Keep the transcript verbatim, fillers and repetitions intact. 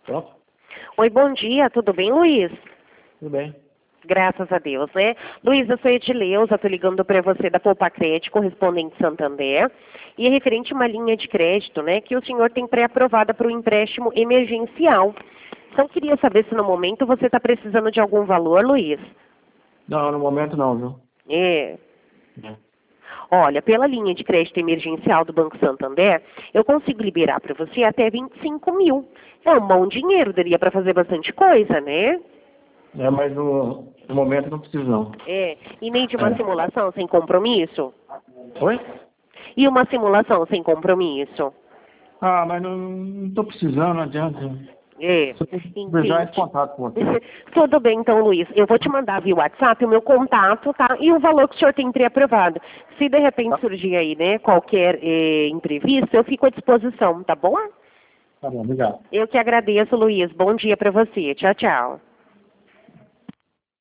Pronto? Oi, bom dia, tudo bem, Luiz? Tudo bem. Graças a Deus, né? Luiz, eu sou Edileuza, estou ligando para você da Poupa Crédito, correspondente Santander, e é referente a uma linha de crédito, né, que o senhor tem pré-aprovada para o empréstimo emergencial. Então, queria saber se no momento você está precisando de algum valor, Luiz. Não, no momento não, viu? É. É. Olha, pela linha de crédito emergencial do Banco Santander, eu consigo liberar para você até vinte e cinco mil. É um bom dinheiro, daria para fazer bastante coisa, né? É, mas no, no momento não preciso não. É, e meio de uma É. simulação sem compromisso? Oi? E uma simulação sem compromisso? Ah, mas não, não tô precisando, não adianta. É, Se eu precisar, esse contato com você. Tudo bem, então, Luiz. Eu vou te mandar via WhatsApp o meu contato, tá? E o valor que o senhor tem pré-aprovado. Se de repente Tá. surgir aí, né, qualquer eh, imprevisto, eu fico à disposição, tá bom? Tá bom, obrigado. Eu que agradeço, Luiz. Bom dia para você. Tchau, tchau.